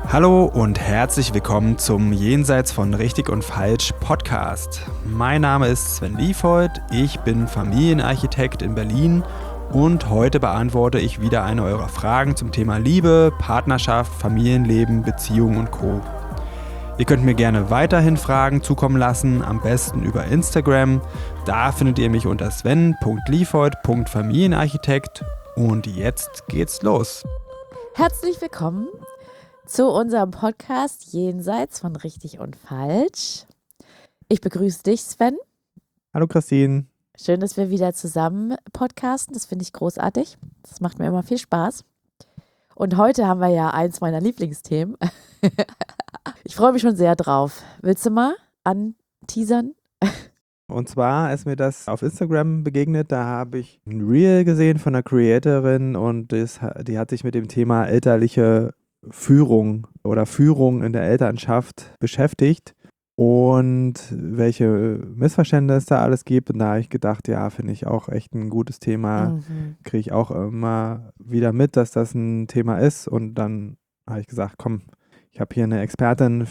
Hallo und herzlich willkommen zum Jenseits von Richtig und Falsch Podcast. Mein Name ist Sven Liefhold, ich bin Familienarchitekt in Berlin und heute beantworte ich wieder eine eurer Fragen zum Thema Liebe, Partnerschaft, Familienleben, Beziehungen und Co. Ihr könnt mir gerne weiterhin Fragen zukommen lassen, am besten über Instagram. Da findet ihr mich unter sven.liefhold.familienarchitekt und jetzt geht's los. Herzlich willkommen zu unserem Podcast Jenseits von Richtig und Falsch. Ich begrüße dich, Sven. Hallo Christine. Schön, dass wir wieder zusammen podcasten. Das finde ich großartig. Das macht mir immer viel Spaß. Und heute haben wir ja eins meiner Lieblingsthemen. Ich freue mich schon sehr drauf. Willst du mal anteasern? Und zwar ist mir das auf Instagram begegnet, da habe ich ein Reel gesehen von einer Creatorin und die hat sich mit dem Thema elterliche Führung oder Führung in der Elternschaft beschäftigt und welche Missverständnisse es da alles gibt. Und da habe ich gedacht, ja, finde ich auch echt ein gutes Thema. Kriege ich auch immer wieder mit, dass das ein Thema ist. Und dann habe ich gesagt, komm, ich habe hier eine Expertin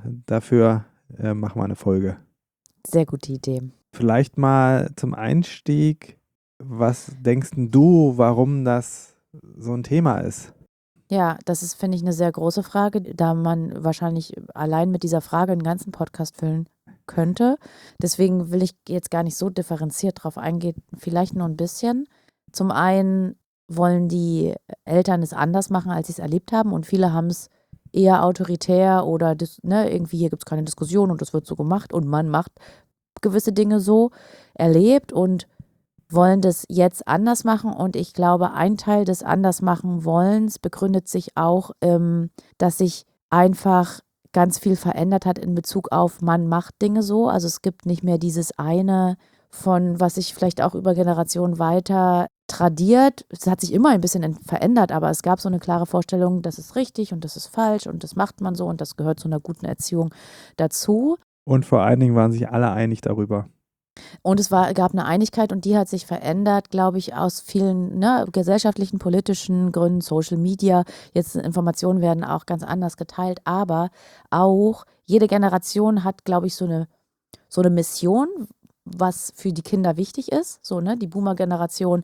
dafür, machen wir eine Folge. Sehr gute Idee. Vielleicht mal zum Einstieg, was denkst du, warum das so ein Thema ist? Ja, das ist, finde ich, eine sehr große Frage, da man wahrscheinlich allein mit dieser Frage einen ganzen Podcast füllen könnte. Deswegen will ich jetzt gar nicht so differenziert drauf eingehen, vielleicht nur ein bisschen. Zum einen wollen die Eltern es anders machen, als sie es erlebt haben, und viele haben es eher autoritär oder irgendwie hier gibt es keine Diskussion und das wird so gemacht und man macht gewisse Dinge so erlebt und wollen das jetzt anders machen. Und ich glaube, ein Teil des Andersmachen-Wollens begründet sich auch, dass sich einfach ganz viel verändert hat in Bezug auf, man macht Dinge so. Also es gibt nicht mehr dieses eine von, was sich vielleicht auch über Generationen weiter tradiert. Es hat sich immer ein bisschen verändert, aber es gab so eine klare Vorstellung, das ist richtig und das ist falsch und das macht man so und das gehört zu einer guten Erziehung dazu. Und vor allen Dingen waren sich alle einig darüber. Und es gab eine Einigkeit und die hat sich verändert, glaube ich, aus vielen gesellschaftlichen, politischen Gründen, Social Media. Jetzt Informationen werden auch ganz anders geteilt, aber auch jede Generation hat, glaube ich, so eine Mission, was für die Kinder wichtig ist. So, ne? Die Boomer-Generation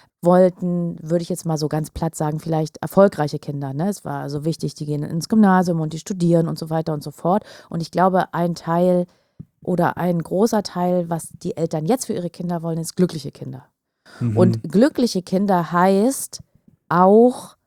wollten, würde ich jetzt mal so ganz platt sagen, vielleicht erfolgreiche Kinder. Ne? Es war so wichtig, die gehen ins Gymnasium und die studieren und so weiter und so fort. Und ich glaube, ein Teil oder ein großer Teil, was die Eltern jetzt für ihre Kinder wollen, ist glückliche Kinder. Und glückliche Kinder heißt auch,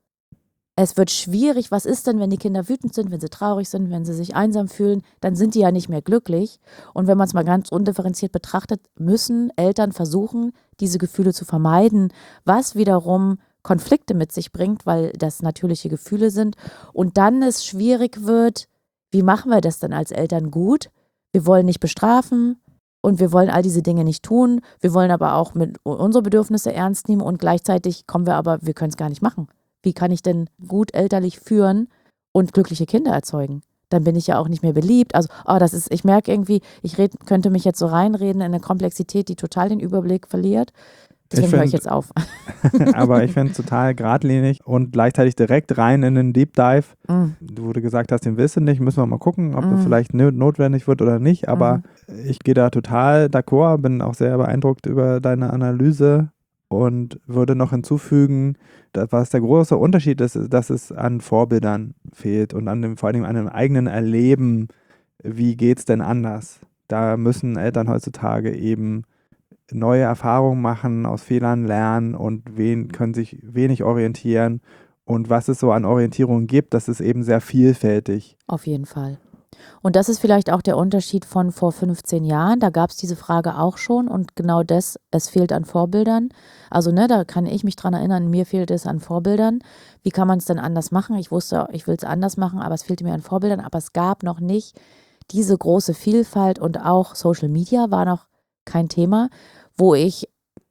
es wird schwierig. Was ist denn, wenn die Kinder wütend sind, wenn sie traurig sind, wenn sie sich einsam fühlen? Dann sind die ja nicht mehr glücklich. Und wenn man es mal ganz undifferenziert betrachtet, müssen Eltern versuchen, diese Gefühle zu vermeiden, was wiederum Konflikte mit sich bringt, weil das natürliche Gefühle sind. Und dann es schwierig wird, wie machen wir das denn als Eltern gut? Wir wollen nicht bestrafen und wir wollen all diese Dinge nicht tun. Wir wollen aber auch mit unsere Bedürfnisse ernst nehmen und gleichzeitig wir können es gar nicht machen. Wie kann ich denn gut elterlich führen und glückliche Kinder erzeugen? Dann bin ich ja auch nicht mehr beliebt. Also, ich merke irgendwie, könnte mich jetzt so reinreden in eine Komplexität, die total den Überblick verliert. Deswegen höre ich jetzt auf. Aber ich finde es total geradlinig und gleichzeitig direkt rein in den Deep Dive. Wo du gesagt hast, den willst du nicht, müssen wir mal gucken, ob das vielleicht notwendig wird oder nicht. Aber ich gehe da total d'accord, bin auch sehr beeindruckt über deine Analyse und würde noch hinzufügen, was der große Unterschied ist, dass es an Vorbildern fehlt und vor allem an dem eigenen Erleben, wie geht es denn anders. Da müssen Eltern heutzutage eben neue Erfahrungen machen, aus Fehlern lernen und können sich wenig orientieren. Und was es so an Orientierung gibt, das ist eben sehr vielfältig. Auf jeden Fall. Und das ist vielleicht auch der Unterschied von vor 15 Jahren. Da gab es diese Frage auch schon und genau das, es fehlt an Vorbildern. Also da kann ich mich dran erinnern, mir fehlt es an Vorbildern. Wie kann man es denn anders machen? Ich wusste, ich will es anders machen, aber es fehlte mir an Vorbildern. Aber es gab noch nicht diese große Vielfalt und auch Social Media war noch kein Thema, wo ich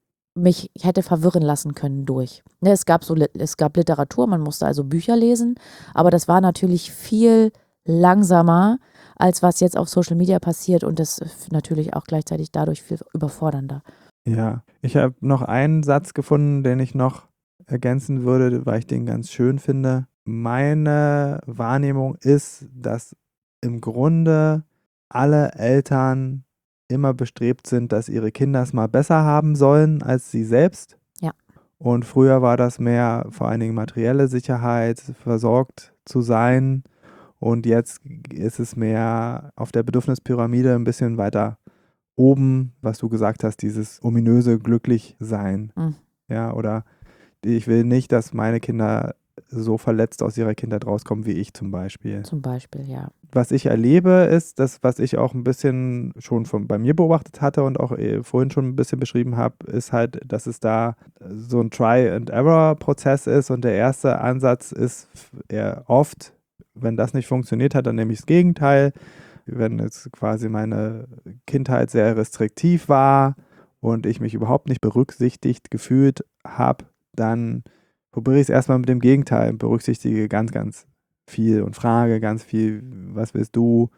mich hätte verwirren lassen können durch. Es gab Literatur, man musste also Bücher lesen, aber das war natürlich viel langsamer, als was jetzt auf Social Media passiert und das natürlich auch gleichzeitig dadurch viel überfordernder. Ja, ich habe noch einen Satz gefunden, den ich noch ergänzen würde, weil ich den ganz schön finde. meine Wahrnehmung ist, dass im Grunde alle Eltern immer bestrebt sind, dass ihre Kinder es mal besser haben sollen als sie selbst. Ja. Und früher war das mehr vor allen Dingen materielle Sicherheit, versorgt zu sein. Und jetzt ist es mehr auf der Bedürfnispyramide ein bisschen weiter oben, was du gesagt hast, dieses ominöse Glücklichsein. Mhm. Ja, oder ich will nicht, dass meine Kinder so verletzt aus ihrer Kindheit rauskommen wie ich zum Beispiel. Zum Beispiel, ja. Was ich erlebe, ist das, was ich auch ein bisschen schon bei mir beobachtet hatte und auch vorhin schon ein bisschen beschrieben habe, ist halt, dass es da so ein Try-and-Error-Prozess ist und der erste Ansatz ist eher oft, wenn das nicht funktioniert hat, dann nehme ich das Gegenteil. Wenn jetzt quasi meine Kindheit sehr restriktiv war und ich mich überhaupt nicht berücksichtigt gefühlt habe, dann probiere ich es erstmal mit dem Gegenteil, berücksichtige ganz, ganz viel und frage ganz viel, was willst du?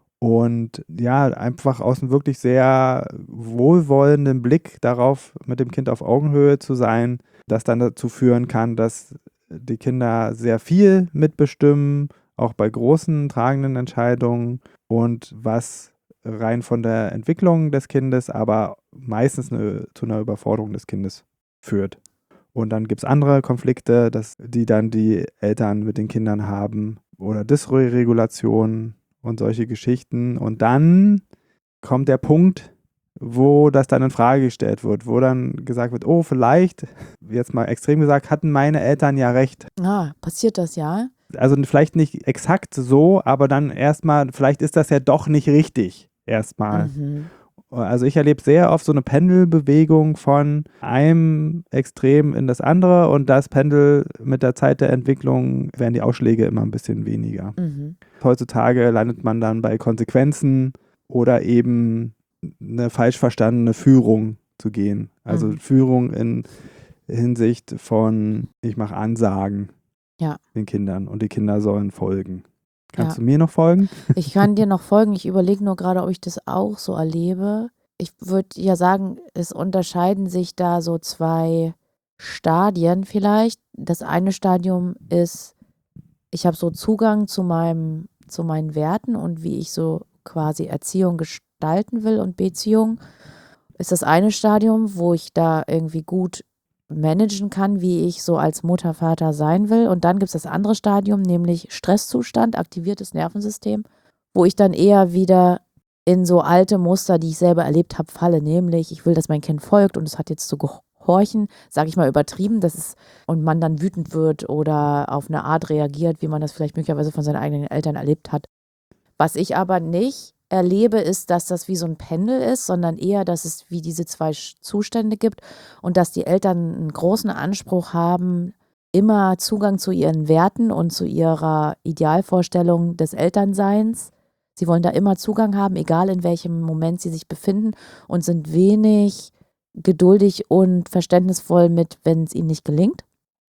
Und ja, einfach aus einem wirklich sehr wohlwollenden Blick darauf, mit dem Kind auf Augenhöhe zu sein, das dann dazu führen kann, dass die Kinder sehr viel mitbestimmen, auch bei großen, tragenden Entscheidungen und was rein von der Entwicklung des Kindes, aber meistens zu einer Überforderung des Kindes führt. Und dann gibt es andere Konflikte, die dann die Eltern mit den Kindern haben oder Dysregulation und solche Geschichten. Und dann kommt der Punkt, wo das dann in Frage gestellt wird, wo dann gesagt wird, oh, vielleicht, jetzt mal extrem gesagt, hatten meine Eltern ja recht. Passiert das ja? Also vielleicht nicht exakt so, aber dann erstmal, vielleicht ist das ja doch nicht richtig erstmal. Mhm. Also ich erlebe sehr oft so eine Pendelbewegung von einem Extrem in das andere und das Pendel mit der Zeit der Entwicklung werden die Ausschläge immer ein bisschen weniger. Mhm. Heutzutage landet man dann bei Konsequenzen oder eben eine falsch verstandene Führung zu gehen. Also Führung in Hinsicht von, ich mache Ansagen den Kindern und die Kinder sollen folgen. Kannst du mir noch folgen? Ich kann dir noch folgen. Ich überlege nur gerade, ob ich das auch so erlebe. Ich würde ja sagen, es unterscheiden sich da so 2 Stadien vielleicht. Das eine Stadium ist, ich habe so Zugang zu meinen Werten und wie ich so quasi Erziehung gestalten will und Beziehung. Ist das eine Stadium, wo ich da irgendwie gut managen kann, wie ich so als Mutter, Vater sein will. Und dann gibt es das andere Stadium, nämlich Stresszustand, aktiviertes Nervensystem, wo ich dann eher wieder in so alte Muster, die ich selber erlebt habe, falle. Nämlich, ich will, dass mein Kind folgt und es hat jetzt zu gehorchen, sage ich mal übertrieben, und man dann wütend wird oder auf eine Art reagiert, wie man das vielleicht möglicherweise von seinen eigenen Eltern erlebt hat. Was ich aber nicht erlebe, ist, dass das wie so ein Pendel ist, sondern eher, dass es wie diese 2 Zustände gibt und dass die Eltern einen großen Anspruch haben, immer Zugang zu ihren Werten und zu ihrer Idealvorstellung des Elternseins. Sie wollen da immer Zugang haben, egal in welchem Moment sie sich befinden und sind wenig geduldig und verständnisvoll mit, wenn es ihnen nicht gelingt.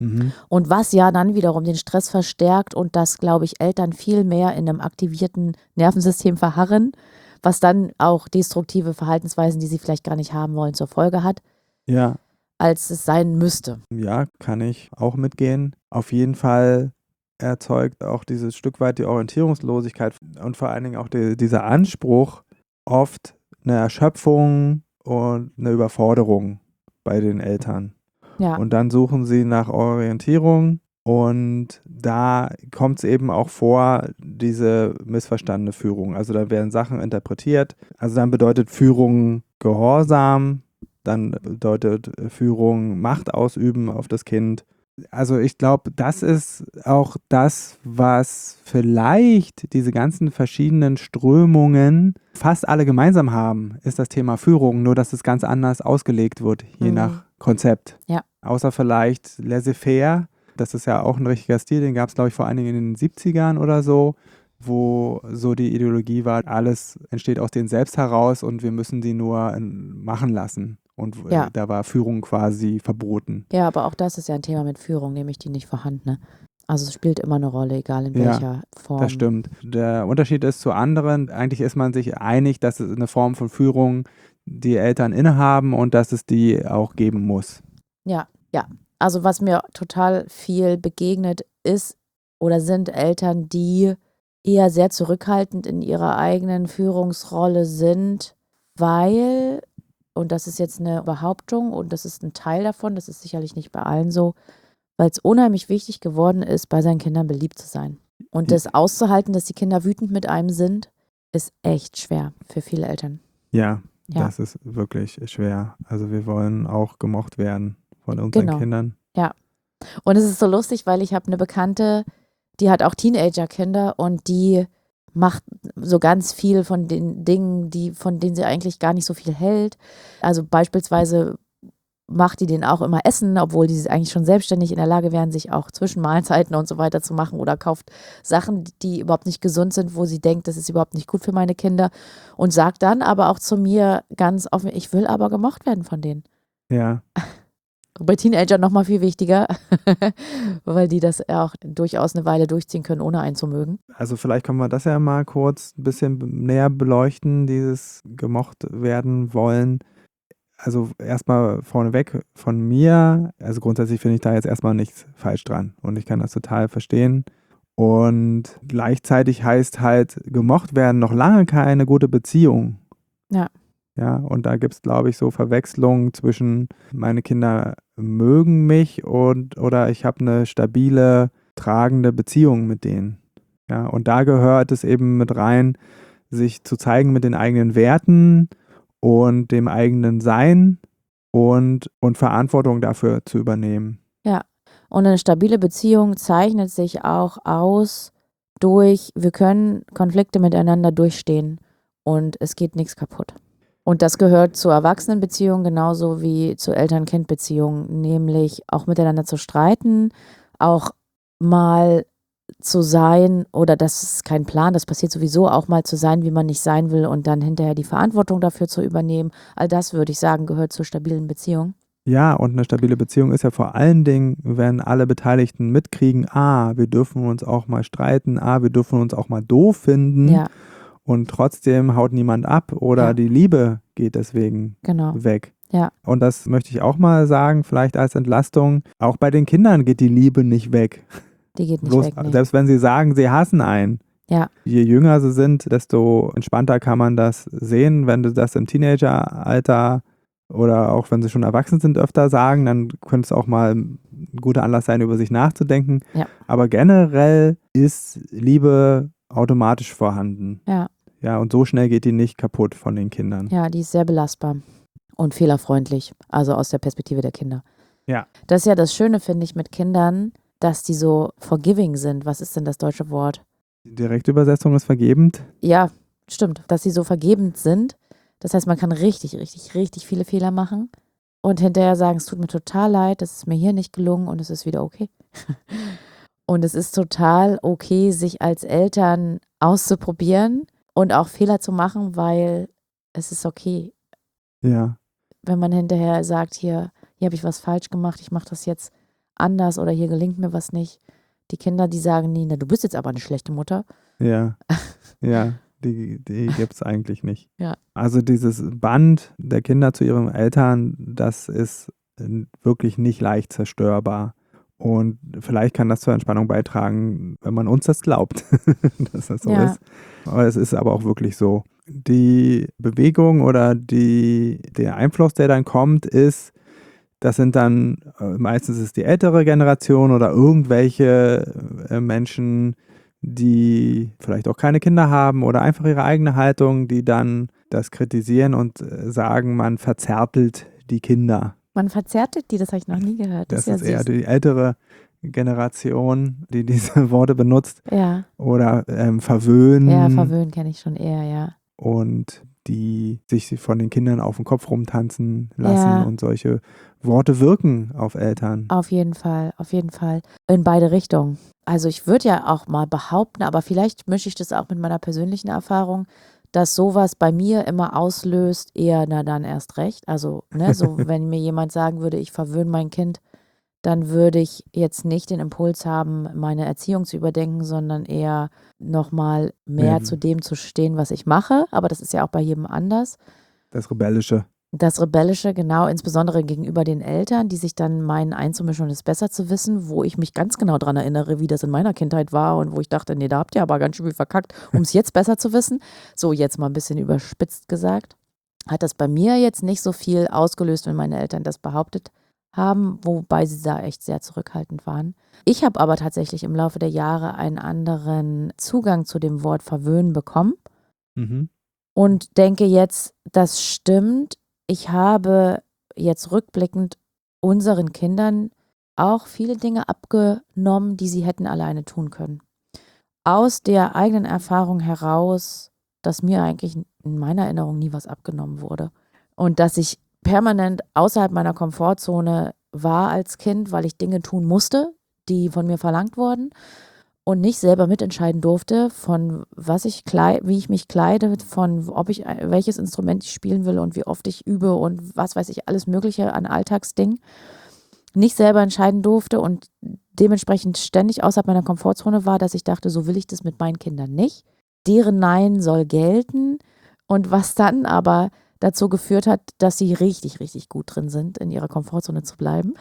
Und was ja dann wiederum den Stress verstärkt und dass, glaube ich, Eltern viel mehr in einem aktivierten Nervensystem verharren, was dann auch destruktive Verhaltensweisen, die sie vielleicht gar nicht haben wollen, zur Folge hat, als es sein müsste. Ja, kann ich auch mitgehen. Auf jeden Fall erzeugt auch dieses Stück weit die Orientierungslosigkeit und vor allen Dingen auch dieser Anspruch oft eine Erschöpfung und eine Überforderung bei den Eltern. Ja. Und dann suchen sie nach Orientierung und da kommt es eben auch vor, diese missverstandene Führung. Also da werden Sachen interpretiert. Also dann bedeutet Führung Gehorsam, dann bedeutet Führung Macht ausüben auf das Kind. Also ich glaube, das ist auch das, was vielleicht diese ganzen verschiedenen Strömungen fast alle gemeinsam haben, ist das Thema Führung, nur dass es ganz anders ausgelegt wird, je nach Konzept. Ja. Außer vielleicht laissez-faire, das ist ja auch ein richtiger Stil, den gab es, glaube ich, vor allen Dingen in den 70ern oder so, wo so die Ideologie war, alles entsteht aus denen selbst heraus und wir müssen die nur machen lassen. Und da war Führung quasi verboten. Ja, aber auch das ist ja ein Thema mit Führung, nämlich die nicht vorhandene. Also es spielt immer eine Rolle, egal in welcher Form. Das stimmt. Der Unterschied ist zu anderen, eigentlich ist man sich einig, dass es eine Form von Führung die Eltern innehaben und dass es die auch geben muss. Ja. Also was mir total viel begegnet ist oder sind Eltern, die eher sehr zurückhaltend in ihrer eigenen Führungsrolle sind, weil, und das ist jetzt eine Behauptung und das ist ein Teil davon, das ist sicherlich nicht bei allen so, weil es unheimlich wichtig geworden ist, bei seinen Kindern beliebt zu sein. Und das auszuhalten, dass die Kinder wütend mit einem sind, ist echt schwer für viele Eltern. Ja, Ja. das ist wirklich schwer. Also wir wollen auch gemocht werden von unseren Kindern. Ja. Und es ist so lustig, weil ich habe eine Bekannte, die hat auch Teenager-Kinder und die macht so ganz viel von den Dingen, von denen sie eigentlich gar nicht so viel hält. Also beispielsweise macht die denen auch immer Essen, obwohl die eigentlich schon selbstständig in der Lage wären, sich auch zwischen Mahlzeiten und so weiter zu machen, oder kauft Sachen, die überhaupt nicht gesund sind, wo sie denkt, das ist überhaupt nicht gut für meine Kinder, und sagt dann aber auch zu mir ganz offen, ich will aber gemocht werden von denen. Ja. Bei Teenagern noch mal viel wichtiger, weil die das auch durchaus eine Weile durchziehen können, ohne einen zu mögen. Also vielleicht können wir das ja mal kurz ein bisschen näher beleuchten, dieses gemocht werden wollen. Also erstmal vorneweg von mir, also grundsätzlich finde ich da jetzt erstmal nichts falsch dran und ich kann das total verstehen. Und gleichzeitig heißt halt gemocht werden noch lange keine gute Beziehung. Ja. Ja, und da gibt es, glaube ich, so Verwechslungen zwischen meine Kinder mögen mich oder ich habe eine stabile, tragende Beziehung mit denen. Ja, und da gehört es eben mit rein, sich zu zeigen mit den eigenen Werten und dem eigenen Sein und Verantwortung dafür zu übernehmen. Ja, und eine stabile Beziehung zeichnet sich auch aus durch, wir können Konflikte miteinander durchstehen und es geht nichts kaputt. Und das gehört zu Erwachsenenbeziehungen genauso wie zu Eltern-Kind-Beziehungen, nämlich auch miteinander zu streiten, auch mal zu sein, oder das ist kein Plan, das passiert sowieso, auch mal zu sein, wie man nicht sein will und dann hinterher die Verantwortung dafür zu übernehmen. All das, würde ich sagen, gehört zur stabilen Beziehung. Ja, und eine stabile Beziehung ist ja vor allen Dingen, wenn alle Beteiligten mitkriegen, wir dürfen uns auch mal streiten, wir dürfen uns auch mal doof finden. Ja. Und trotzdem haut niemand ab oder die Liebe geht deswegen weg. Ja. Und das möchte ich auch mal sagen, vielleicht als Entlastung. Auch bei den Kindern geht die Liebe nicht weg. Die geht nicht weg. Nee. Selbst wenn sie sagen, sie hassen einen. Ja. Je jünger sie sind, desto entspannter kann man das sehen. Wenn du das im Teenageralter oder auch wenn sie schon erwachsen sind, öfter sagen, dann könnte es auch mal ein guter Anlass sein, über sich nachzudenken. Ja. Aber generell ist Liebe automatisch vorhanden. Ja. Ja, und so schnell geht die nicht kaputt von den Kindern. Ja, die ist sehr belastbar und fehlerfreundlich, also aus der Perspektive der Kinder. Ja. Das ist ja das Schöne, finde ich, mit Kindern, dass die so forgiving sind. Was ist denn das deutsche Wort? Die Direktübersetzung ist vergebend. Ja, stimmt, dass sie so vergebend sind. Das heißt, man kann richtig, richtig, richtig viele Fehler machen und hinterher sagen, es tut mir total leid, das ist mir hier nicht gelungen und es ist wieder okay. Und es ist total okay, sich als Eltern auszuprobieren und auch Fehler zu machen, weil es ist okay. Ja. Wenn man hinterher sagt, hier habe ich was falsch gemacht, ich mache das jetzt anders oder hier gelingt mir was nicht. Die Kinder, die sagen nie, du bist jetzt aber eine schlechte Mutter. Ja, ja, die gibt es eigentlich nicht. Ja. Also dieses Band der Kinder zu ihren Eltern, das ist wirklich nicht leicht zerstörbar. Und vielleicht kann das zur Entspannung beitragen, wenn man uns das glaubt, dass das so ist. Aber es ist aber auch wirklich so. Die Bewegung oder der Einfluss, der dann kommt, das sind dann meistens ist die ältere Generation oder irgendwelche Menschen, die vielleicht auch keine Kinder haben oder einfach ihre eigene Haltung, die dann das kritisieren und sagen, man verzärtelt die Kinder. Man verzärtelt die, das habe ich noch nie gehört. Das ist eher die ältere Generation, die diese Worte benutzt. Ja. Oder verwöhnen. Ja, verwöhnen kenne ich schon eher, ja. Und die sich von den Kindern auf den Kopf rumtanzen lassen und solche Worte wirken auf Eltern. Auf jeden Fall, auf jeden Fall. In beide Richtungen. Also ich würde ja auch mal behaupten, aber vielleicht mische ich das auch mit meiner persönlichen Erfahrung, dass sowas bei mir immer auslöst, eher, na dann erst recht. Also, so wenn mir jemand sagen würde, ich verwöhne mein Kind, dann würde ich jetzt nicht den Impuls haben, meine Erziehung zu überdenken, sondern eher nochmal mehr zu dem zu stehen, was ich mache. Aber das ist ja auch bei jedem anders. Das Rebellische. Das Rebellische, genau, insbesondere gegenüber den Eltern, die sich dann meinen einzumischen und es besser zu wissen, wo ich mich ganz genau daran erinnere, wie das in meiner Kindheit war und wo ich dachte, nee, da habt ihr aber ganz schön viel verkackt, um es jetzt besser zu wissen. So, jetzt mal ein bisschen überspitzt gesagt. Hat das bei mir jetzt nicht so viel ausgelöst, wenn meine Eltern das behauptet haben, wobei sie da echt sehr zurückhaltend waren. Ich habe aber tatsächlich im Laufe der Jahre einen anderen Zugang zu dem Wort verwöhnen bekommen und denke jetzt, das stimmt. Ich habe jetzt rückblickend unseren Kindern auch viele Dinge abgenommen, die sie hätten alleine tun können. Aus der eigenen Erfahrung heraus, dass mir eigentlich in meiner Erinnerung nie was abgenommen wurde. Und dass ich permanent außerhalb meiner Komfortzone war als Kind, weil ich Dinge tun musste, die von mir verlangt wurden und nicht selber mitentscheiden durfte, von wie ich mich kleide, von welches Instrument ich spielen will und wie oft ich übe und was weiß ich, alles Mögliche an Alltagsdingen. Nicht selber entscheiden durfte und dementsprechend ständig außerhalb meiner Komfortzone war, dass ich dachte, so will ich das mit meinen Kindern nicht. Deren Nein soll gelten und was dann aber dazu geführt hat, dass sie richtig, richtig gut drin sind, in ihrer Komfortzone zu bleiben.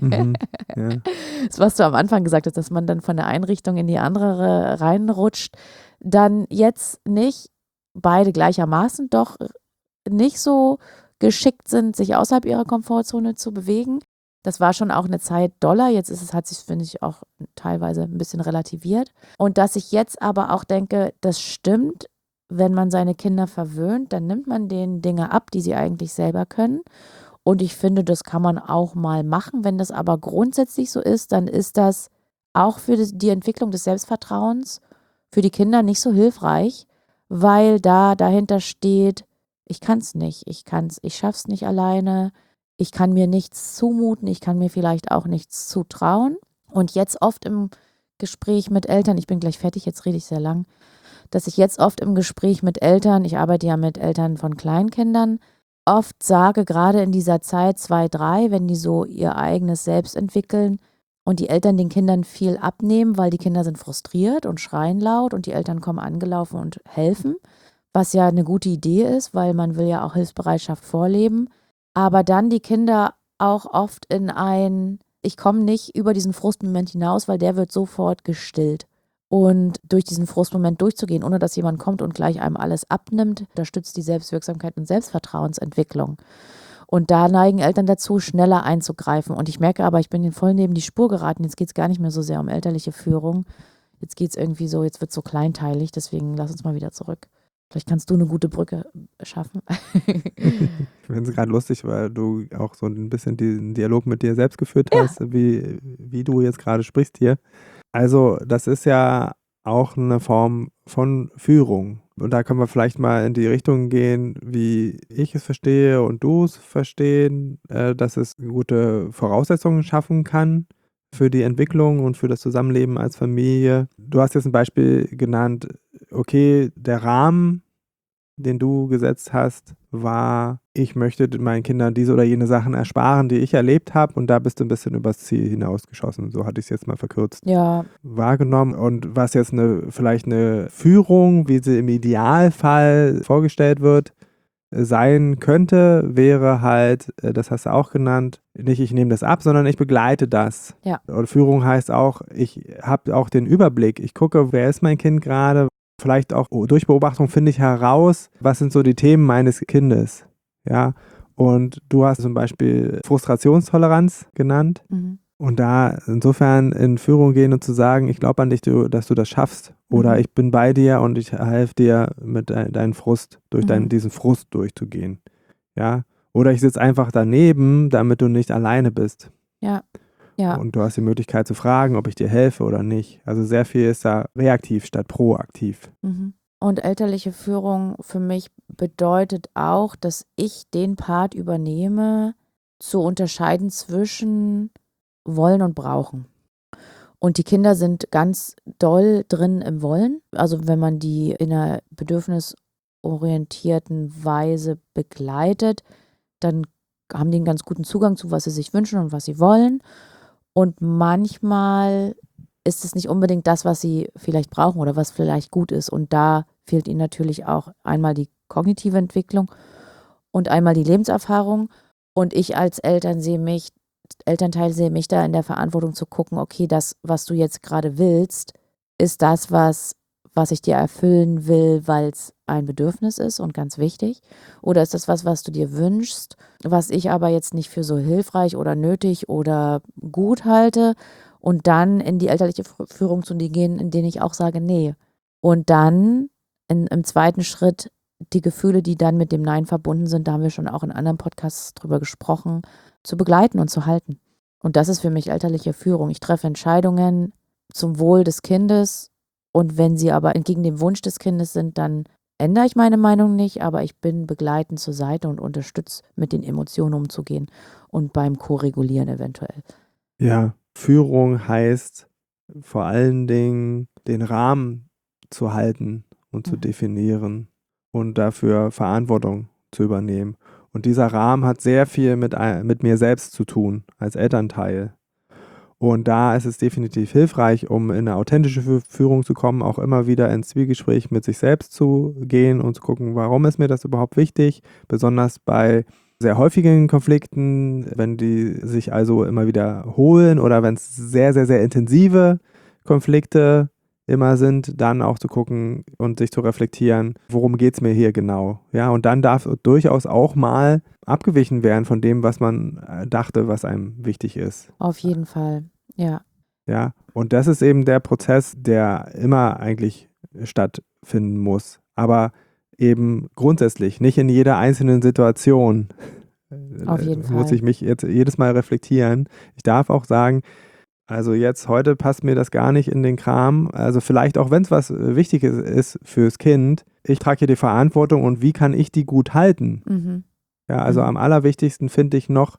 Ja. Das, was du am Anfang gesagt hast, dass man dann von der einen Richtung in die andere reinrutscht, dann jetzt nicht beide gleichermaßen doch nicht so geschickt sind, sich außerhalb ihrer Komfortzone zu bewegen. Das war schon auch eine Zeit doller. Jetzt hat sich, finde ich, auch teilweise ein bisschen relativiert. Und dass ich jetzt aber auch denke, das stimmt, wenn man seine Kinder verwöhnt, dann nimmt man denen Dinge ab, die sie eigentlich selber können. Und ich finde, das kann man auch mal machen. Wenn das aber grundsätzlich so ist, dann ist das auch für die Entwicklung des Selbstvertrauens für die Kinder nicht so hilfreich, weil dahinter steht, ich kann es nicht, ich schaff's nicht alleine, ich kann mir nichts zumuten, ich kann mir vielleicht auch nichts zutrauen. Und jetzt oft im Gespräch mit Eltern, ich bin gleich fertig, jetzt rede ich sehr lang, dass ich jetzt oft im Gespräch mit Eltern, ich arbeite ja mit Eltern von Kleinkindern, oft sage, gerade in dieser Zeit 2, 3, wenn die so ihr eigenes Selbst entwickeln und die Eltern den Kindern viel abnehmen, weil die Kinder sind frustriert und schreien laut und die Eltern kommen angelaufen und helfen, was ja eine gute Idee ist, weil man will ja auch Hilfsbereitschaft vorleben, aber dann die Kinder auch oft ich komme nicht über diesen Frustmoment hinaus, weil der wird sofort gestillt. Und durch diesen Frustmoment durchzugehen, ohne dass jemand kommt und gleich einem alles abnimmt, unterstützt die Selbstwirksamkeit und Selbstvertrauensentwicklung. Und da neigen Eltern dazu, schneller einzugreifen. Und ich merke aber, ich bin voll neben die Spur geraten. Jetzt geht es gar nicht mehr so sehr um elterliche Führung. Jetzt geht es irgendwie so, jetzt wird es so kleinteilig. Deswegen lass uns mal wieder zurück. Vielleicht kannst du eine gute Brücke schaffen. Ich finde es gerade lustig, weil du auch so ein bisschen den Dialog mit dir selbst geführt hast, wie du jetzt gerade sprichst hier. Also das ist ja auch eine Form von Führung. Und da können wir vielleicht mal in die Richtung gehen, wie ich es verstehe und du es verstehen, dass es gute Voraussetzungen schaffen kann für die Entwicklung und für das Zusammenleben als Familie. Du hast jetzt ein Beispiel genannt, okay, der Rahmen, den du gesetzt hast, war, ich möchte meinen Kindern diese oder jene Sachen ersparen, die ich erlebt habe, und da bist du ein bisschen übers Ziel hinausgeschossen. So hatte ich es jetzt mal verkürzt wahrgenommen. Und was jetzt vielleicht eine Führung, wie sie im Idealfall vorgestellt wird, sein könnte, wäre halt, das hast du auch genannt, nicht ich nehme das ab, sondern ich begleite das. Ja. Und Führung heißt auch, ich habe auch den Überblick. Ich gucke, wer ist mein Kind gerade? Vielleicht auch durch Beobachtung finde ich heraus, was sind so die Themen meines Kindes. Ja, und du hast zum Beispiel Frustrationstoleranz genannt. Und da insofern in Führung gehen und zu sagen, ich glaube an dich, dass du das schaffst. Oder ich bin bei dir und ich helfe dir mit deinem Frust, diesen Frust durchzugehen. Ja, oder ich sitze einfach daneben, damit du nicht alleine bist. Ja. Und du hast die Möglichkeit zu fragen, ob ich dir helfe oder nicht. Also sehr viel ist da reaktiv statt proaktiv. Und elterliche Führung für mich bedeutet auch, dass ich den Part übernehme, zu unterscheiden zwischen wollen und brauchen. Und die Kinder sind ganz doll drin im Wollen. Also wenn man die in einer bedürfnisorientierten Weise begleitet, dann haben die einen ganz guten Zugang zu, was sie sich wünschen und was sie wollen. Und manchmal ist es nicht unbedingt das, was sie vielleicht brauchen oder was vielleicht gut ist. Und da fehlt ihnen natürlich auch einmal die kognitive Entwicklung und einmal die Lebenserfahrung. Und ich als Elternteil sehe mich da in der Verantwortung zu gucken, okay, das, was du jetzt gerade willst, ist das, was ich dir erfüllen will, weil es ein Bedürfnis ist und ganz wichtig? Oder ist das was du dir wünschst, was ich aber jetzt nicht für so hilfreich oder nötig oder gut halte? Und dann in die elterliche Führung zu gehen, in denen ich auch sage, nee. Und dann im zweiten Schritt die Gefühle, die dann mit dem Nein verbunden sind, da haben wir schon auch in anderen Podcasts drüber gesprochen, zu begleiten und zu halten. Und das ist für mich elterliche Führung. Ich treffe Entscheidungen zum Wohl des Kindes und wenn sie aber entgegen dem Wunsch des Kindes sind, dann ändere ich meine Meinung nicht, aber ich bin begleitend zur Seite und unterstütze, mit den Emotionen umzugehen und beim Co-Regulieren eventuell. Ja, Führung heißt vor allen Dingen den Rahmen zu halten und zu definieren und dafür Verantwortung zu übernehmen. Und dieser Rahmen hat sehr viel mit mir selbst zu tun, als Elternteil. Und da ist es definitiv hilfreich, um in eine authentische Führung zu kommen, auch immer wieder ins Zwiegespräch mit sich selbst zu gehen und zu gucken, warum ist mir das überhaupt wichtig, besonders bei sehr häufigen Konflikten, wenn die sich also immer wiederholen oder wenn es sehr, sehr, sehr intensive Konflikte immer sind, dann auch zu gucken und sich zu reflektieren, worum geht es mir hier genau. Ja, und dann darf durchaus auch mal abgewichen werden von dem, was man dachte, was einem wichtig ist. Auf jeden Fall, ja. Ja, und das ist eben der Prozess, der immer eigentlich stattfinden muss. Aber eben grundsätzlich, nicht in jeder einzelnen Situation. Auf jeden Fall. Muss ich mich jetzt jedes Mal reflektieren. Ich darf auch sagen, also jetzt heute passt mir das gar nicht in den Kram. Also vielleicht auch, wenn es was Wichtiges ist fürs Kind, ich trage hier die Verantwortung und wie kann ich die gut halten? Ja, also am allerwichtigsten finde ich noch,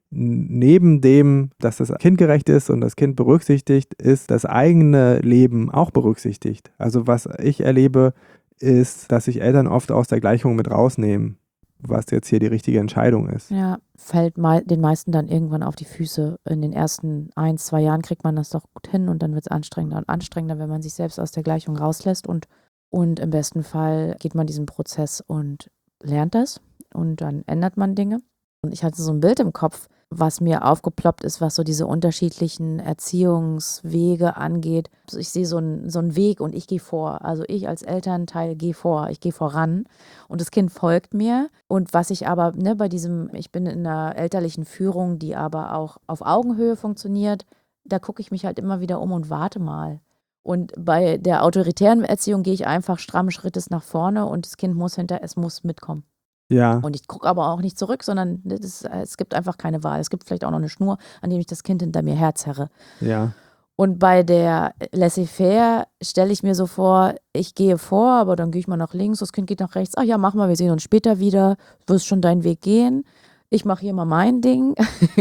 neben dem, dass das kindgerecht ist und das Kind berücksichtigt, ist das eigene Leben auch berücksichtigt. Also was ich erlebe, ist, dass sich Eltern oft aus der Gleichung mit rausnehmen, was jetzt hier die richtige Entscheidung ist. Ja, fällt den meisten dann irgendwann auf die Füße. In den ersten 1, 2 Jahren kriegt man das doch gut hin und dann wird es anstrengender und anstrengender, wenn man sich selbst aus der Gleichung rauslässt und im besten Fall geht man diesen Prozess und lernt das und dann ändert man Dinge. Und ich hatte so ein Bild im Kopf, was mir aufgeploppt ist, was so diese unterschiedlichen Erziehungswege angeht. Also ich sehe so einen Weg und ich gehe vor. Also ich als Elternteil gehe vor, ich gehe voran und das Kind folgt mir. Und was ich aber bei ich bin in einer elterlichen Führung, die aber auch auf Augenhöhe funktioniert, da gucke ich mich halt immer wieder um und warte mal. Und bei der autoritären Erziehung gehe ich einfach strammen Schrittes nach vorne und das Kind muss mitkommen. Ja. Und ich gucke aber auch nicht zurück, sondern es gibt einfach keine Wahl. Es gibt vielleicht auch noch eine Schnur, an der ich das Kind hinter mir herzerre. Ja. Und bei der Laissez-faire stelle ich mir so vor, ich gehe vor, aber dann gehe ich mal nach links, das Kind geht nach rechts. Ach ja, mach mal, wir sehen uns später wieder. Du wirst schon deinen Weg gehen. Ich mache hier mal mein Ding.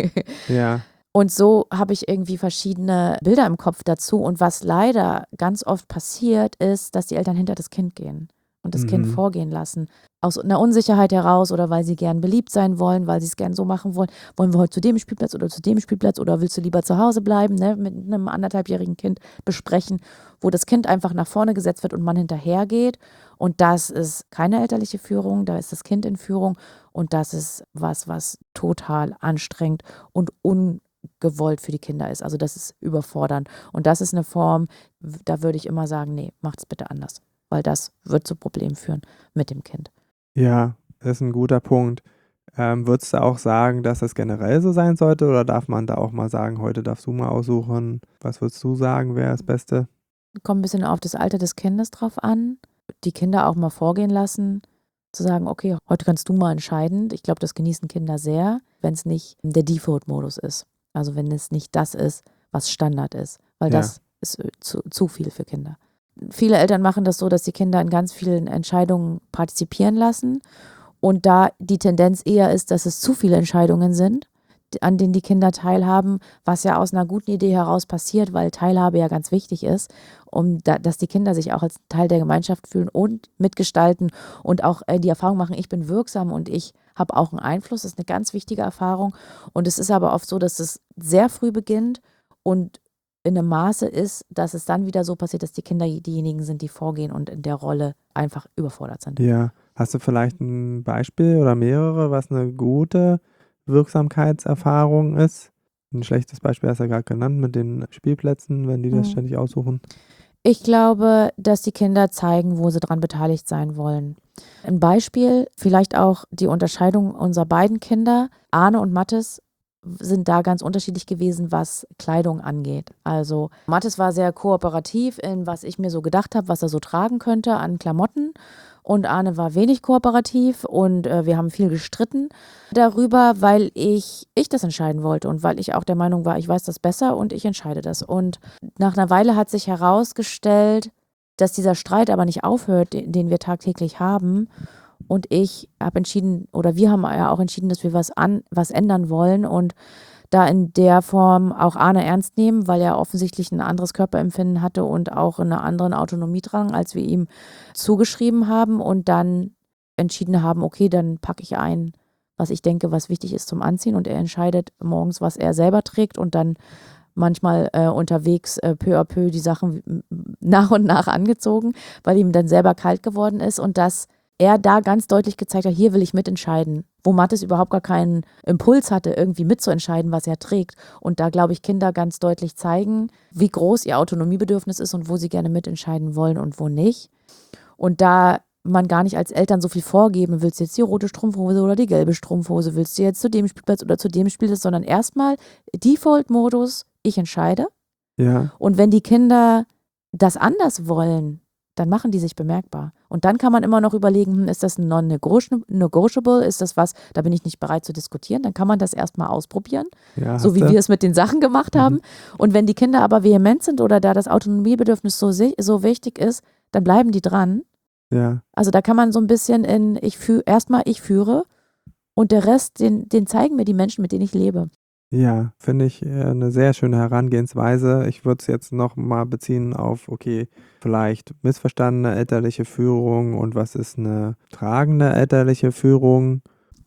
Ja. Und so habe ich irgendwie verschiedene Bilder im Kopf dazu. Und was leider ganz oft passiert, ist, dass die Eltern hinter das Kind gehen und das Kind vorgehen lassen. Aus einer Unsicherheit heraus oder weil sie gern beliebt sein wollen, weil sie es gern so machen wollen. Wollen wir heute zu dem Spielplatz oder zu dem Spielplatz oder willst du lieber zu Hause bleiben, ne? Mit einem 1,5-jährigen Kind besprechen, wo das Kind einfach nach vorne gesetzt wird und man hinterhergeht. Und das ist keine elterliche Führung, da ist das Kind in Führung. Und das ist was total anstrengend und ungewollt für die Kinder ist. Also das ist überfordernd. Und das ist eine Form, da würde ich immer sagen, nee, macht's bitte anders. Weil das wird zu Problemen führen mit dem Kind. Ja, das ist ein guter Punkt. Würdest du auch sagen, dass das generell so sein sollte oder darf man da auch mal sagen, heute darfst du mal aussuchen? Was würdest du sagen, wäre das Beste? Kommt ein bisschen auf das Alter des Kindes drauf an. Die Kinder auch mal vorgehen lassen, zu sagen, okay, heute kannst du mal entscheiden. Ich glaube, das genießen Kinder sehr, wenn es nicht der Default-Modus ist. Also wenn es nicht das ist, was Standard ist. Weil das ist zu viel für Kinder. Viele Eltern machen das so, dass die Kinder in ganz vielen Entscheidungen partizipieren lassen und da die Tendenz eher ist, dass es zu viele Entscheidungen sind, an denen die Kinder teilhaben, was ja aus einer guten Idee heraus passiert, weil Teilhabe ja ganz wichtig ist, dass die Kinder sich auch als Teil der Gemeinschaft fühlen und mitgestalten und auch die Erfahrung machen, ich bin wirksam und ich habe auch einen Einfluss. Das ist eine ganz wichtige Erfahrung und es ist aber oft so, dass es sehr früh beginnt und in einem Maße ist, dass es dann wieder so passiert, dass die Kinder diejenigen sind, die vorgehen und in der Rolle einfach überfordert sind. Ja, Hast du vielleicht ein Beispiel oder mehrere, was eine gute Wirksamkeitserfahrung ist? Ein schlechtes Beispiel hast du ja gerade genannt mit den Spielplätzen, wenn die das ständig aussuchen. Ich glaube, dass die Kinder zeigen, wo sie dran beteiligt sein wollen. Ein Beispiel, vielleicht auch die Unterscheidung unserer beiden Kinder. Arne und Mathis sind da ganz unterschiedlich gewesen, was Kleidung angeht. Also Mathis war sehr kooperativ in, was ich mir so gedacht habe, was er so tragen könnte an Klamotten. Und Arne war wenig kooperativ und wir haben viel gestritten darüber, weil ich das entscheiden wollte und weil ich auch der Meinung war, ich weiß das besser und ich entscheide das. Und nach einer Weile hat sich herausgestellt, dass dieser Streit aber nicht aufhört, den wir tagtäglich haben. Und ich habe entschieden, oder wir haben ja auch entschieden, dass wir was ändern wollen und da in der Form auch Arne ernst nehmen, weil er offensichtlich ein anderes Körperempfinden hatte und auch einen anderen Autonomiedrang, als wir ihm zugeschrieben haben und dann entschieden haben, okay, dann packe ich ein, was ich denke, was wichtig ist zum Anziehen und er entscheidet morgens, was er selber trägt und dann manchmal unterwegs peu à peu die Sachen nach und nach angezogen, weil ihm dann selber kalt geworden ist und dass er da ganz deutlich gezeigt hat, hier will ich mitentscheiden, wo Mathis überhaupt gar keinen Impuls hatte, irgendwie mitzuentscheiden, was er trägt. Und da, glaube ich, Kinder ganz deutlich zeigen, wie groß ihr Autonomiebedürfnis ist und wo sie gerne mitentscheiden wollen und wo nicht. Und da man gar nicht als Eltern so viel vorgeben, willst du jetzt die rote Strumpfhose oder die gelbe Strumpfhose, willst du jetzt zu dem Spielplatz oder zu dem Spielplatz, sondern erstmal Default-Modus, ich entscheide. Ja. Und wenn die Kinder das anders wollen, dann machen die sich bemerkbar. Und dann kann man immer noch überlegen, ist das ein non-negotiable, ist das was, da bin ich nicht bereit zu diskutieren, dann kann man das erstmal ausprobieren, Ja, so wie wir es mit den Sachen gemacht haben. Und wenn die Kinder aber vehement sind oder da das Autonomiebedürfnis so wichtig ist, dann bleiben die dran. Ja. Also da kann man so ein bisschen ich führe und der Rest, den zeigen mir die Menschen, mit denen ich lebe. Ja, finde ich eine sehr schöne Herangehensweise. Ich würde es jetzt nochmal beziehen auf, okay, vielleicht missverstandene elterliche Führung und was ist eine tragende elterliche Führung.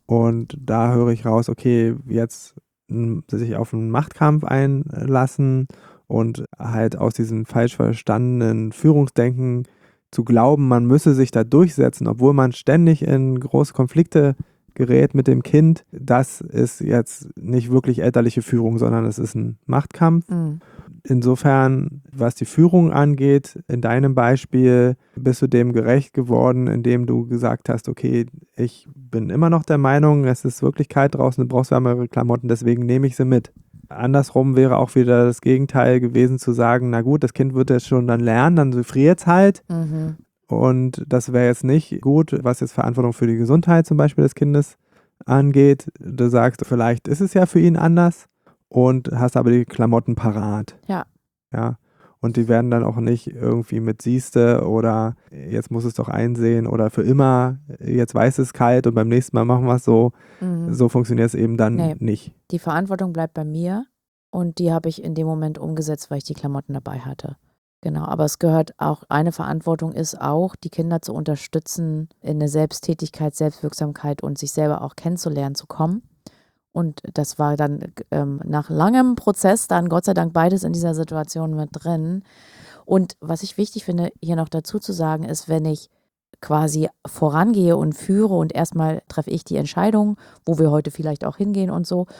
Und da höre ich raus, okay, jetzt sich auf einen Machtkampf einlassen und halt aus diesem falsch verstandenen Führungsdenken zu glauben, man müsse sich da durchsetzen, obwohl man ständig in große Konflikte gerät mit dem Kind, das ist jetzt nicht wirklich elterliche Führung, sondern es ist ein Machtkampf. Mhm. Insofern, was die Führung angeht, in deinem Beispiel bist du dem gerecht geworden, indem du gesagt hast, okay, ich bin immer noch der Meinung, es ist wirklich kalt draußen, du brauchst wärmere Klamotten, deswegen nehme ich sie mit. Andersrum wäre auch wieder das Gegenteil gewesen, zu sagen, na gut, das Kind wird es schon dann lernen, dann friert es halt. Mhm. Und das wäre jetzt nicht gut, was jetzt Verantwortung für die Gesundheit zum Beispiel des Kindes angeht. Du sagst, vielleicht ist es ja für ihn anders und hast aber die Klamotten parat. Ja. Ja. Und die werden dann auch nicht irgendwie mit siehste oder jetzt muss es doch einsehen oder für immer, jetzt weiß es kalt und beim nächsten Mal machen wir es so. Mhm. So funktioniert es eben dann nicht. Die Verantwortung bleibt bei mir und die habe ich in dem Moment umgesetzt, weil ich die Klamotten dabei hatte. Genau, aber es gehört auch, eine Verantwortung ist auch, die Kinder zu unterstützen, in eine Selbsttätigkeit, Selbstwirksamkeit und sich selber auch kennenzulernen zu kommen. Und das war dann nach langem Prozess dann Gott sei Dank beides in dieser Situation mit drin. Und was ich wichtig finde, hier noch dazu zu sagen, ist, wenn ich quasi vorangehe und führe und erstmal treffe ich die Entscheidung, wo wir heute vielleicht auch hingehen und so.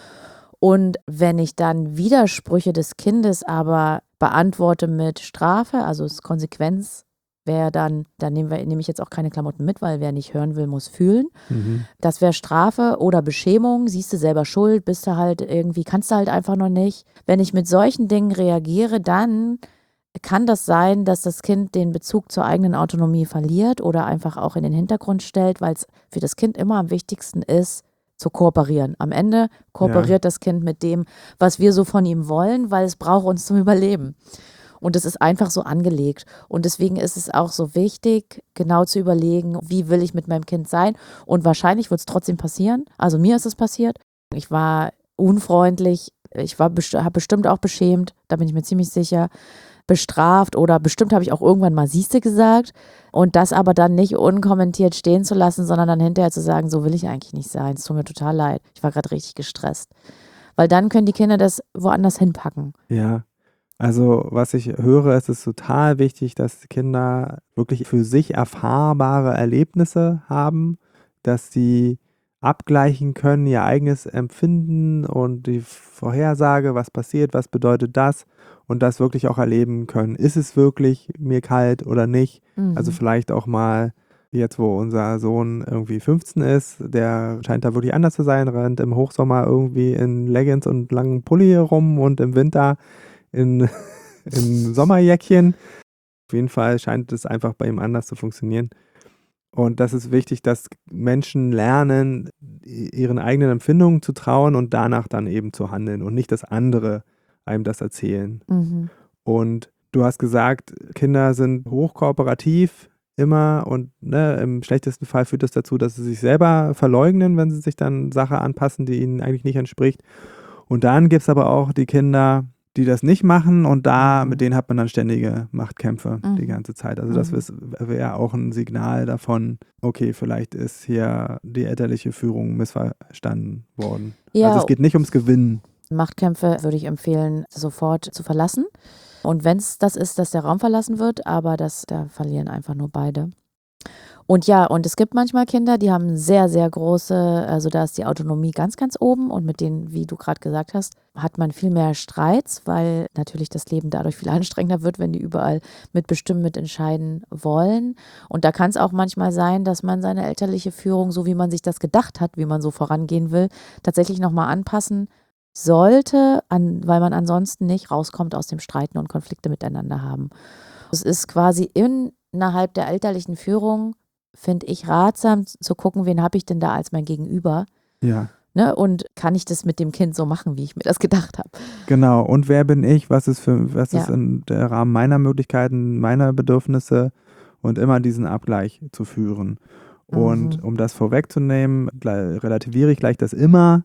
Und wenn ich dann Widersprüche des Kindes aber beantworte mit Strafe, also Konsequenz wäre dann nehme ich jetzt auch keine Klamotten mit, weil wer nicht hören will, muss fühlen. Mhm. Das wäre Strafe oder Beschämung, siehst du selber schuld, bist du halt irgendwie, kannst du halt einfach noch nicht. Wenn ich mit solchen Dingen reagiere, dann kann das sein, dass das Kind den Bezug zur eigenen Autonomie verliert oder einfach auch in den Hintergrund stellt, weil es für das Kind immer am wichtigsten ist, zu kooperieren. Am Ende kooperiert das Kind mit dem, was wir so von ihm wollen, weil es braucht uns zum Überleben. Und es ist einfach so angelegt. Und deswegen ist es auch so wichtig, genau zu überlegen, wie will ich mit meinem Kind sein. Und wahrscheinlich wird es trotzdem passieren. Also mir ist es passiert. Ich war unfreundlich. Ich habe bestimmt auch beschämt. Da bin ich mir ziemlich sicher. Bestraft oder bestimmt habe ich auch irgendwann mal siehste gesagt. Und das aber dann nicht unkommentiert stehen zu lassen, sondern dann hinterher zu sagen, so will ich eigentlich nicht sein. Es tut mir total leid. Ich war gerade richtig gestresst. Weil dann können die Kinder das woanders hinpacken. Ja. Also was ich höre, es ist total wichtig, dass Kinder wirklich für sich erfahrbare Erlebnisse haben, dass sie abgleichen können, ihr eigenes Empfinden und die Vorhersage, was passiert, was bedeutet das und das wirklich auch erleben können. Ist es wirklich mir kalt oder nicht? Also vielleicht auch mal jetzt, wo unser Sohn irgendwie 15 ist, der scheint da wirklich anders zu sein, rennt im Hochsommer irgendwie in Leggings und langen Pulli rum und im Winter in Sommerjäckchen. Auf jeden Fall scheint es einfach bei ihm anders zu funktionieren. Und das ist wichtig, dass Menschen lernen, ihren eigenen Empfindungen zu trauen und danach dann eben zu handeln und nicht, dass andere einem das erzählen. Und du hast gesagt, Kinder sind hochkooperativ immer und ne, im schlechtesten Fall führt das dazu, dass sie sich selber verleugnen, wenn sie sich dann Sache anpassen, die ihnen eigentlich nicht entspricht. Und dann gibt es aber auch die Kinder, die das nicht machen und mit denen hat man dann ständige Machtkämpfe die ganze Zeit. Also das wäre auch ein Signal davon, okay, vielleicht ist hier die elterliche Führung missverstanden worden. Ja, also es geht nicht ums Gewinnen. Machtkämpfe würde ich empfehlen, sofort zu verlassen. Und wenn es das ist, dass der Raum verlassen wird, aber da verlieren einfach nur beide. Und ja, und es gibt manchmal Kinder, die haben sehr, sehr große, also da ist die Autonomie ganz, ganz oben und mit denen, wie du gerade gesagt hast, hat man viel mehr Streits, weil natürlich das Leben dadurch viel anstrengender wird, wenn die überall mitbestimmen, mitentscheiden wollen. Und da kann es auch manchmal sein, dass man seine elterliche Führung, so wie man sich das gedacht hat, wie man so vorangehen will, tatsächlich nochmal anpassen sollte, weil man ansonsten nicht rauskommt aus dem Streiten und Konflikte miteinander haben. Es ist quasi innerhalb der elterlichen Führung, finde ich, ratsam zu gucken, wen habe ich denn da als mein Gegenüber. Ja. Ne? Und kann ich das mit dem Kind so machen, wie ich mir das gedacht habe. Genau. Und wer bin ich? Was ist in der Rahmen meiner Möglichkeiten, meiner Bedürfnisse und immer diesen Abgleich zu führen. Und um das vorwegzunehmen, relativiere ich gleich das immer.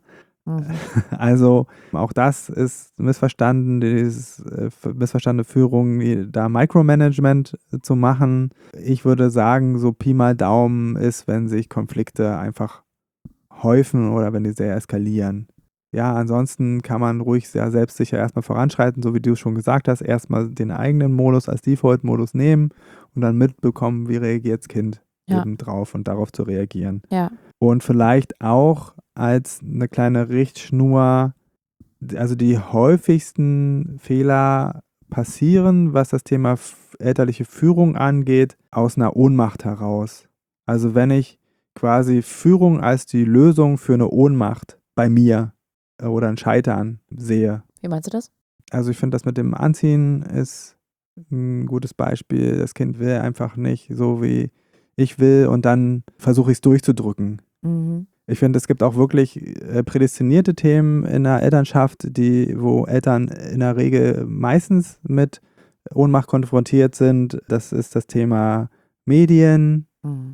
Also auch das ist missverstanden, missverstandene Führung, da Micromanagement zu machen. Ich würde sagen, so Pi mal Daumen ist, wenn sich Konflikte einfach häufen oder wenn die sehr eskalieren. Ja, ansonsten kann man ruhig sehr selbstsicher erstmal voranschreiten, so wie du schon gesagt hast, erstmal den eigenen Modus als Default-Modus nehmen und dann mitbekommen, wie reagiert das Kind eben drauf und darauf zu reagieren. Ja. Und vielleicht auch als eine kleine Richtschnur, also die häufigsten Fehler passieren, was das Thema elterliche Führung angeht, aus einer Ohnmacht heraus. Also wenn ich quasi Führung als die Lösung für eine Ohnmacht bei mir oder ein Scheitern sehe. Wie meinst du das? Also ich finde, das mit dem Anziehen ist ein gutes Beispiel. Das Kind will einfach nicht so, wie ich will und dann versuche ich es durchzudrücken. Ich finde, es gibt auch wirklich prädestinierte Themen in der Elternschaft, wo Eltern in der Regel meistens mit Ohnmacht konfrontiert sind. Das ist das Thema Medien.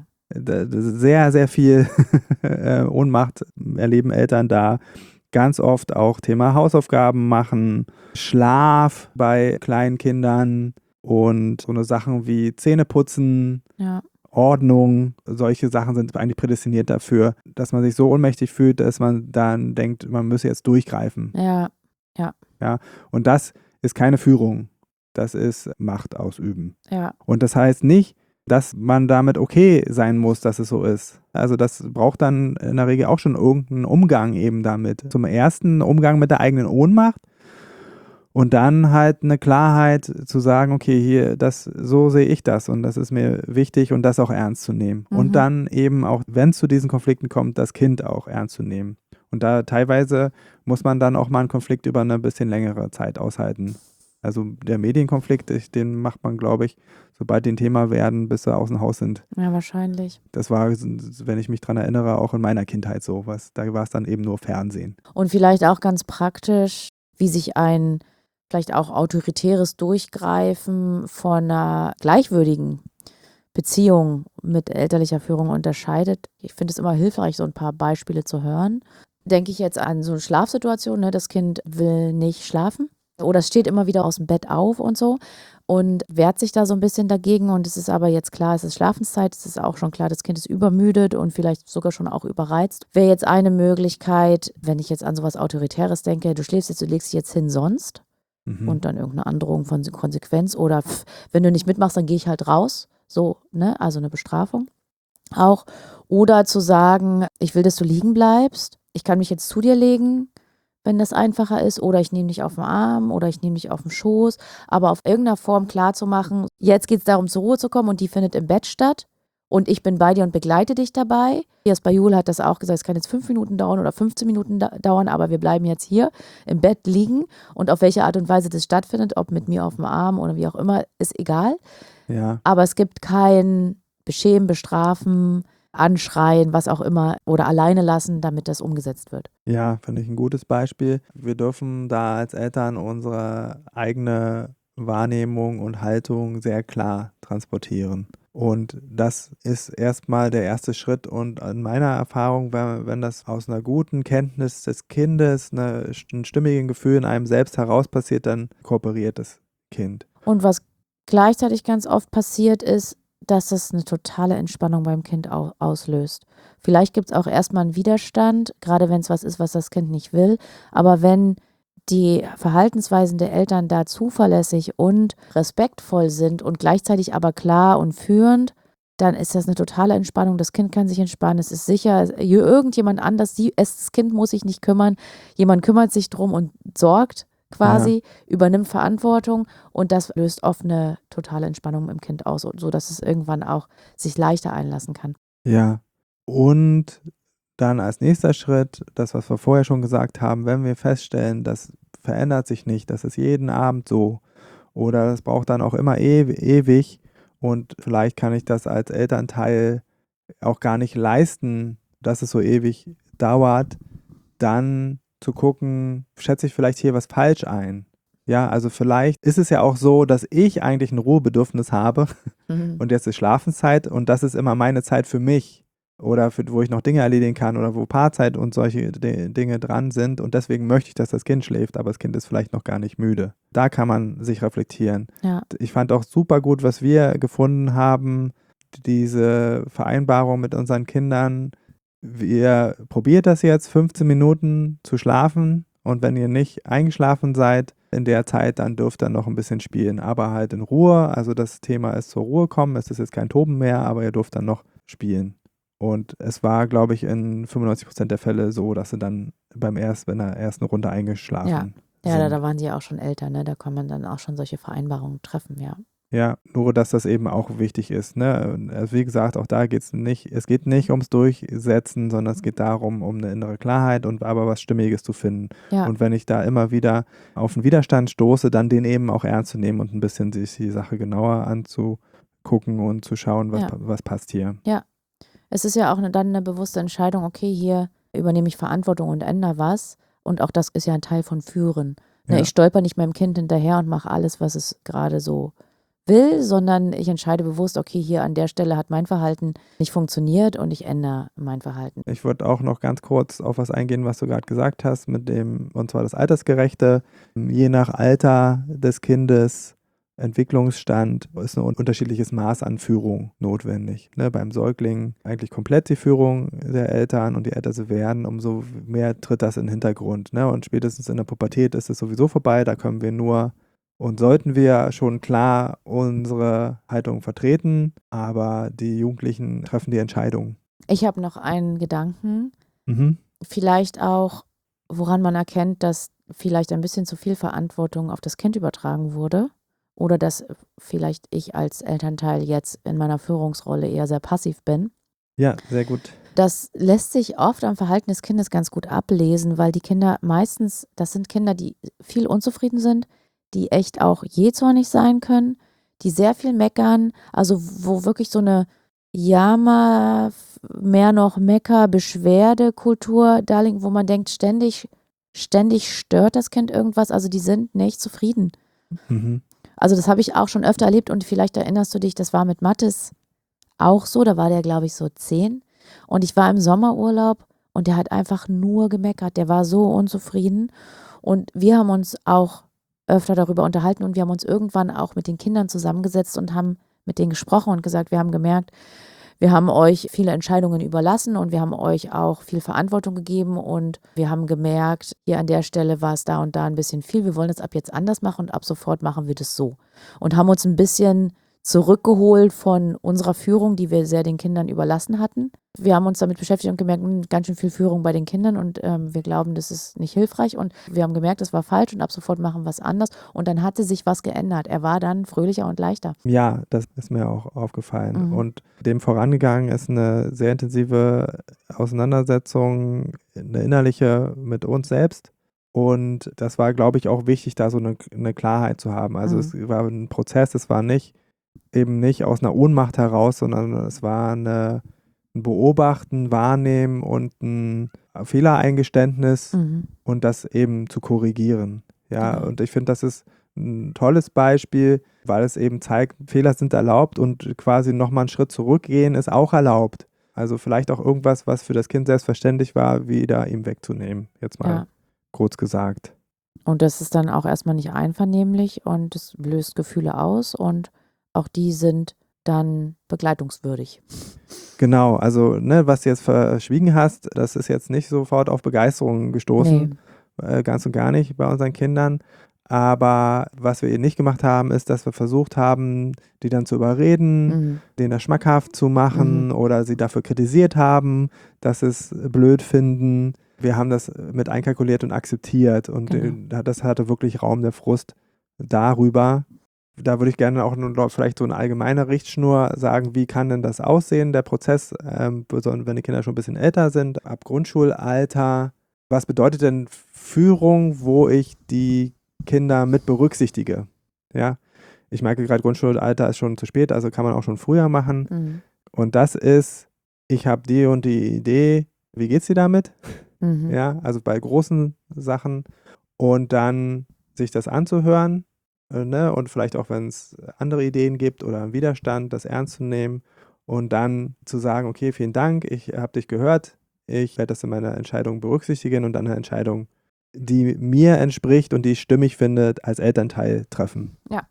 Sehr, sehr viel Ohnmacht erleben Eltern da. Ganz oft auch Thema Hausaufgaben machen, Schlaf bei kleinen Kindern und so eine Sachen wie Zähneputzen. Ja. Ordnung, solche Sachen sind eigentlich prädestiniert dafür, dass man sich so ohnmächtig fühlt, dass man dann denkt, man müsse jetzt durchgreifen. Ja. Und das ist keine Führung, das ist Macht ausüben. Ja. Und das heißt nicht, dass man damit okay sein muss, dass es so ist. Also das braucht dann in der Regel auch schon irgendeinen Umgang eben damit. Zum ersten Umgang mit der eigenen Ohnmacht. Und dann halt eine Klarheit zu sagen, okay, hier, so sehe ich das und das ist mir wichtig und das auch ernst zu nehmen. Und dann eben auch, wenn es zu diesen Konflikten kommt, das Kind auch ernst zu nehmen. Und da teilweise muss man dann auch mal einen Konflikt über eine bisschen längere Zeit aushalten. Also der Medienkonflikt, den macht man, glaube ich, sobald die ein Thema werden, bis sie aus dem Haus sind. Ja, wahrscheinlich. Das war, wenn ich mich dran erinnere, auch in meiner Kindheit so was. Da war es dann eben nur Fernsehen. Und vielleicht auch ganz praktisch, wie sich ein vielleicht auch autoritäres Durchgreifen von einer gleichwürdigen Beziehung mit elterlicher Führung unterscheidet. Ich finde es immer hilfreich, so ein paar Beispiele zu hören. Denke ich jetzt an so eine Schlafsituation, ne? Das Kind will nicht schlafen oder es steht immer wieder aus dem Bett auf und so und wehrt sich da so ein bisschen dagegen und es ist aber jetzt klar, es ist Schlafenszeit, es ist auch schon klar, das Kind ist übermüdet und vielleicht sogar schon auch überreizt. Wäre jetzt eine Möglichkeit, wenn ich jetzt an sowas Autoritäres denke, du schläfst jetzt, du legst dich jetzt hin sonst. und dann irgendeine Androhung von Konsequenz oder wenn du nicht mitmachst, dann gehe ich halt raus. So, ne? Also eine Bestrafung auch. Oder zu sagen, ich will, dass du liegen bleibst. Ich kann mich jetzt zu dir legen, wenn das einfacher ist. Oder ich nehme dich auf den Arm oder ich nehme dich auf den Schoß. Aber auf irgendeiner Form klarzumachen, jetzt geht es darum, zur Ruhe zu kommen und die findet im Bett statt. Und ich bin bei dir und begleite dich dabei. Jas Bajul hat das auch gesagt, es kann jetzt 5 Minuten dauern oder 15 Minuten dauern, aber wir bleiben jetzt hier im Bett liegen. Und auf welche Art und Weise das stattfindet, ob mit mir auf dem Arm oder wie auch immer, ist egal. Ja. Aber es gibt kein Beschämen, Bestrafen, Anschreien, was auch immer oder alleine lassen, damit das umgesetzt wird. Ja, finde ich ein gutes Beispiel. Wir dürfen da als Eltern unsere eigene Wahrnehmung und Haltung sehr klar transportieren. Und das ist erstmal der erste Schritt. Und in meiner Erfahrung, wenn das aus einer guten Kenntnis des Kindes, ein stimmigen Gefühl in einem selbst heraus passiert, dann kooperiert das Kind. Und was gleichzeitig ganz oft passiert ist, dass es eine totale Entspannung beim Kind auslöst. Vielleicht gibt es auch erstmal einen Widerstand, gerade wenn es was ist, was das Kind nicht will. Aber wenn die Verhaltensweisen der Eltern da zuverlässig und respektvoll sind und gleichzeitig aber klar und führend, dann ist das eine totale Entspannung. Das Kind kann sich entspannen. Es ist sicher, irgendjemand anders, das Kind muss sich nicht kümmern. Jemand kümmert sich drum und sorgt quasi, übernimmt Verantwortung und das löst oft eine totale Entspannung im Kind aus, sodass es irgendwann auch sich leichter einlassen kann. Ja, und dann als nächster Schritt, das, was wir vorher schon gesagt haben, wenn wir feststellen, das verändert sich nicht, das ist jeden Abend so oder das braucht dann auch immer ewig und vielleicht kann ich das als Elternteil auch gar nicht leisten, dass es so ewig dauert, dann zu gucken, schätze ich vielleicht hier was falsch ein. Ja, also vielleicht ist es ja auch so, dass ich eigentlich ein Ruhebedürfnis habe und jetzt ist Schlafenszeit und das ist immer meine Zeit für mich oder wo ich noch Dinge erledigen kann oder wo Paarzeit und solche Dinge dran sind und deswegen möchte ich, dass das Kind schläft, aber das Kind ist vielleicht noch gar nicht müde. Da kann man sich reflektieren. Ja. Ich fand auch super gut, was wir gefunden haben, diese Vereinbarung mit unseren Kindern. Ihr probiert das jetzt 15 Minuten zu schlafen und wenn ihr nicht eingeschlafen seid in der Zeit, dann dürft ihr noch ein bisschen spielen, aber halt in Ruhe. Also das Thema ist zur Ruhe kommen, es ist jetzt kein Toben mehr, aber ihr dürft dann noch spielen. Und es war, glaube ich, in 95% der Fälle so, dass sie dann in der ersten Runde eingeschlafen sind. Ja, da waren die ja auch schon älter, ne? Da kann man dann auch schon solche Vereinbarungen treffen, ja. Ja, nur dass das eben auch wichtig ist. Ne? Also wie gesagt, auch da geht es nicht ums Durchsetzen, sondern es geht darum, um eine innere Klarheit und aber was Stimmiges zu finden. Ja. Und wenn ich da immer wieder auf einen Widerstand stoße, dann den eben auch ernst zu nehmen und ein bisschen sich die Sache genauer anzugucken und zu schauen, was passt hier. Ja, es ist ja auch dann eine bewusste Entscheidung, okay, hier übernehme ich Verantwortung und ändere was. Und auch das ist ja ein Teil von Führen. Ne, Ja. ich stolper nicht meinem Kind hinterher und mache alles, was es gerade so will, sondern ich entscheide bewusst, okay, hier an der Stelle hat mein Verhalten nicht funktioniert und ich ändere mein Verhalten. Ich würde auch noch ganz kurz auf was eingehen, was du gerade gesagt hast, und zwar das Altersgerechte. Je nach Alter des Kindes, Entwicklungsstand, ist ein unterschiedliches Maß an Führung notwendig. Ne, beim Säugling eigentlich komplett die Führung der Eltern und je älter sie werden, umso mehr tritt das in den Hintergrund. Ne? Und spätestens in der Pubertät ist es sowieso vorbei, da können wir nur und sollten wir schon klar unsere Haltung vertreten, aber die Jugendlichen treffen die Entscheidung. Ich habe noch einen Gedanken, Mhm. vielleicht auch, woran man erkennt, dass vielleicht ein bisschen zu viel Verantwortung auf das Kind übertragen wurde oder dass vielleicht ich als Elternteil jetzt in meiner Führungsrolle eher sehr passiv bin. Ja, sehr gut. Das lässt sich oft am Verhalten des Kindes ganz gut ablesen, weil die Kinder meistens, das sind Kinder, die viel unzufrieden sind, die echt auch jähzornig sein können, die sehr viel meckern, also wo wirklich so eine Jammer, mehr noch Mecker, Beschwerdekultur da liegt, wo man denkt, ständig stört das Kind irgendwas, also die sind nicht zufrieden. Mhm. Also das habe ich auch schon öfter erlebt und vielleicht erinnerst du dich, das war mit Mathis auch so, da war der, glaube ich, so 10 und ich war im Sommerurlaub und der hat einfach nur gemeckert, der war so unzufrieden und wir haben uns auch öfter darüber unterhalten und wir haben uns irgendwann auch mit den Kindern zusammengesetzt und haben mit denen gesprochen und gesagt, wir haben gemerkt, wir haben euch viele Entscheidungen überlassen und wir haben euch auch viel Verantwortung gegeben und wir haben gemerkt, hier an der Stelle war es da und da ein bisschen viel. Wir wollen das ab jetzt anders machen und ab sofort machen wir das so. Und haben uns ein bisschen zurückgeholt von unserer Führung, die wir sehr den Kindern überlassen hatten. Wir haben uns damit beschäftigt und gemerkt, ganz schön viel Führung bei den Kindern und wir glauben, das ist nicht hilfreich und wir haben gemerkt, das war falsch und ab sofort machen wir es anders und dann hatte sich was geändert. Er war dann fröhlicher und leichter. Ja, das ist mir auch aufgefallen und dem vorangegangen ist eine sehr intensive Auseinandersetzung, eine innerliche mit uns selbst. Und das war, glaube ich, auch wichtig, da so eine Klarheit zu haben. Also es war ein Prozess, es war eben nicht aus einer Ohnmacht heraus, sondern es war ein Beobachten, Wahrnehmen und ein Fehlereingeständnis und das eben zu korrigieren. Ja, und ich finde, das ist ein tolles Beispiel, weil es eben zeigt, Fehler sind erlaubt und quasi nochmal einen Schritt zurückgehen ist auch erlaubt. Also vielleicht auch irgendwas, was für das Kind selbstverständlich war, wieder ihm wegzunehmen. Jetzt mal kurz gesagt. Und das ist dann auch erstmal nicht einvernehmlich und es löst Gefühle aus und auch die sind dann begleitungswürdig. Genau, also was du jetzt verschwiegen hast, das ist jetzt nicht sofort auf Begeisterung gestoßen, ganz und gar nicht bei unseren Kindern. Aber was wir nicht gemacht haben, ist, dass wir versucht haben, die dann zu überreden, denen das schmackhaft zu machen oder sie dafür kritisiert haben, dass sie es blöd finden. Wir haben das mit einkalkuliert und akzeptiert und das hatte wirklich Raum der Frust darüber. Da würde ich gerne auch vielleicht so eine allgemeine Richtschnur sagen, wie kann denn das aussehen, der Prozess, besonders wenn die Kinder schon ein bisschen älter sind, ab Grundschulalter. Was bedeutet denn Führung, wo ich die Kinder mit berücksichtige? Ja, ich merke gerade, Grundschulalter ist schon zu spät, also kann man auch schon früher machen. Und das ist, ich habe die und die Idee, wie geht's dir damit? Ja, also bei großen Sachen und dann sich das anzuhören. Und vielleicht auch, wenn es andere Ideen gibt oder einen Widerstand, das ernst zu nehmen und dann zu sagen, okay, vielen Dank, ich habe dich gehört, ich werde das in meiner Entscheidung berücksichtigen und dann eine Entscheidung, die mir entspricht und die ich stimmig finde, als Elternteil treffen. Ja.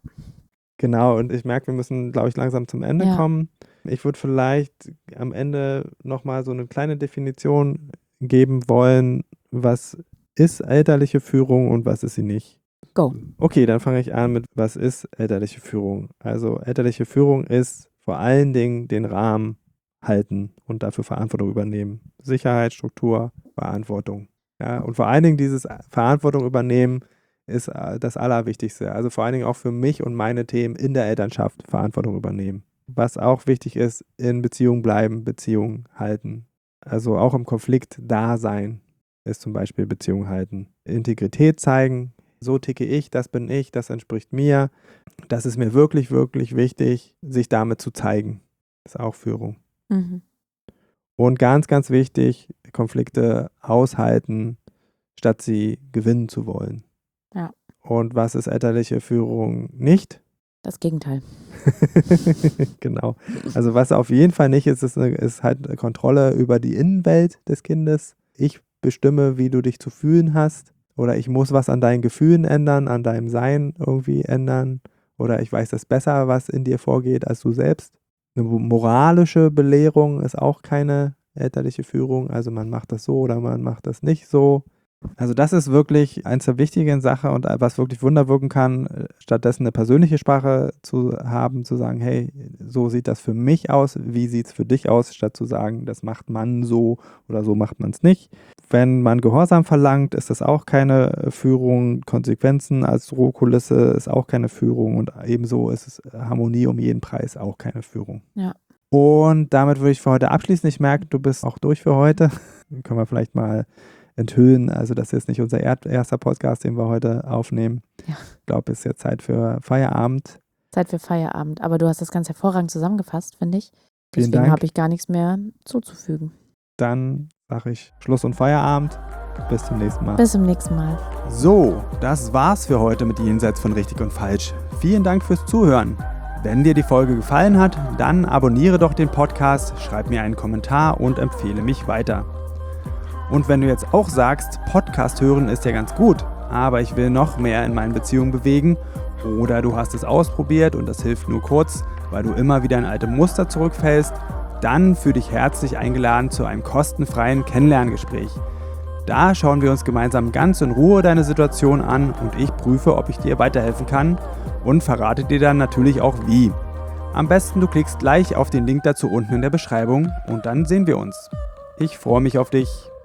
Genau, und ich merke, wir müssen, glaube ich, langsam zum Ende kommen. Ich würde vielleicht am Ende nochmal so eine kleine Definition geben wollen, was ist elterliche Führung und was ist sie nicht. Go. Okay, dann fange ich an mit, was ist elterliche Führung? Also elterliche Führung ist vor allen Dingen den Rahmen halten und dafür Verantwortung übernehmen. Sicherheit, Struktur, Verantwortung. Ja, und vor allen Dingen dieses Verantwortung übernehmen ist das Allerwichtigste. Also vor allen Dingen auch für mich und meine Themen in der Elternschaft Verantwortung übernehmen. Was auch wichtig ist, in Beziehung bleiben, Beziehung halten. Also auch im Konflikt da sein ist zum Beispiel Beziehung halten. Integrität zeigen. So ticke ich, das bin ich, das entspricht mir. Das ist mir wirklich, wirklich wichtig, sich damit zu zeigen. Das ist auch Führung. Und ganz, ganz wichtig, Konflikte aushalten, statt sie gewinnen zu wollen. Ja. Und was ist elterliche Führung nicht? Das Gegenteil. Genau. Also was auf jeden Fall nicht ist, ist halt eine Kontrolle über die Innenwelt des Kindes. Ich bestimme, wie du dich zu fühlen hast. Oder ich muss was an deinen Gefühlen ändern, an deinem Sein irgendwie ändern. Oder ich weiß das besser, was in dir vorgeht, als du selbst. Eine moralische Belehrung ist auch keine elterliche Führung. Also man macht das so oder man macht das nicht so. Also das ist wirklich eins der wichtigen Sachen und was wirklich Wunder wirken kann, stattdessen eine persönliche Sprache zu haben, zu sagen, hey, so sieht das für mich aus, wie sieht es für dich aus, statt zu sagen, das macht man so oder so macht man es nicht. Wenn man Gehorsam verlangt, ist das auch keine Führung. Konsequenzen als Drohkulisse ist auch keine Führung und ebenso ist es Harmonie um jeden Preis auch keine Führung. Ja. Und damit würde ich für heute abschließen. Ich merke, du bist auch durch für heute. Können wir vielleicht mal enthüllen. Also das ist jetzt nicht unser erster Podcast, den wir heute aufnehmen. Ja. Ich glaube, es ist jetzt Zeit für Feierabend. Zeit für Feierabend. Aber du hast das ganz hervorragend zusammengefasst, finde ich. Vielen Deswegen Dank. habe ich gar nichts mehr zuzufügen. Dann sage ich Schluss und Feierabend. Bis zum nächsten Mal. Bis zum nächsten Mal. So, das war's für heute mit Jenseits von Richtig und Falsch. Vielen Dank fürs Zuhören. Wenn dir die Folge gefallen hat, dann abonniere doch den Podcast, schreib mir einen Kommentar und empfehle mich weiter. Und wenn du jetzt auch sagst, Podcast hören ist ja ganz gut, aber ich will noch mehr in meinen Beziehungen bewegen oder du hast es ausprobiert und das hilft nur kurz, weil du immer wieder in alte Muster zurückfällst, dann fühl dich herzlich eingeladen zu einem kostenfreien Kennenlerngespräch. Da schauen wir uns gemeinsam ganz in Ruhe deine Situation an und ich prüfe, ob ich dir weiterhelfen kann und verrate dir dann natürlich auch wie. Am besten du klickst gleich auf den Link dazu unten in der Beschreibung und dann sehen wir uns. Ich freue mich auf dich.